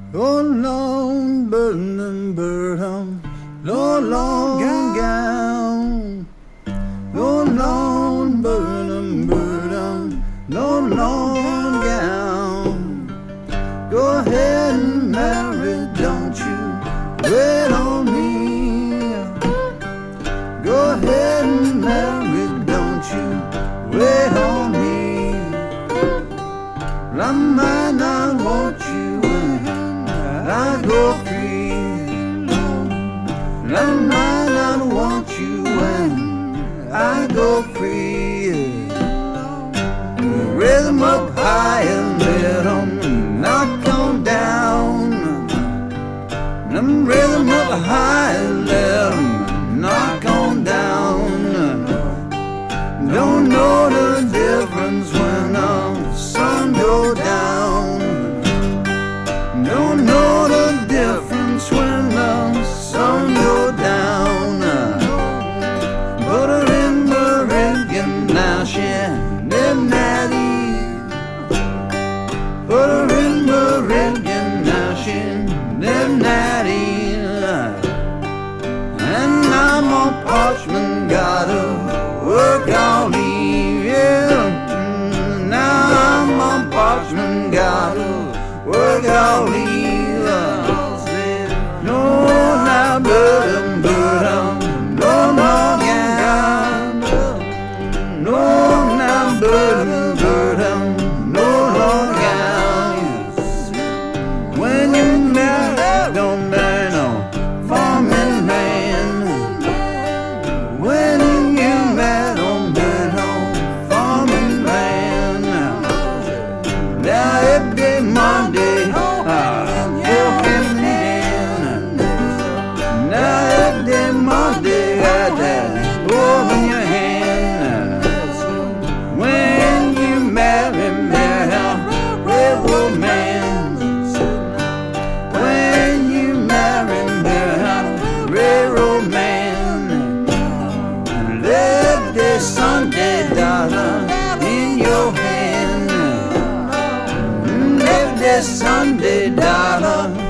Oh, long burden, no long gown. Oh, long burden, no long gown. Go ahead and marry, don't you wait on me. Go ahead and marry, don't you wait on me. I might not want you when I go free. I might not want you when I go free. Raise them up high and let them knock on down. Raise them up high and let them knock on down. Don't know the difference when the sun goes down. Don't know the difference when the sun goes down. Put her in the rigging now, she live natty. Put her in the rigging now, she live natty. And I'm on parchment, gotta work all eve, yeah. Now I'm on parchment, gotta work all eve. No, now burden, no long gown. No, now burden, no long gown. When you marry, don't marry no farming man. When you marry, don't marry no farming man. Now every day Monday, Monday, got that gold in your hand. When you marry, marry a railroad man. When you marry, marry a railroad man. Let this Sunday dollar in your hand. Let this Sunday dollar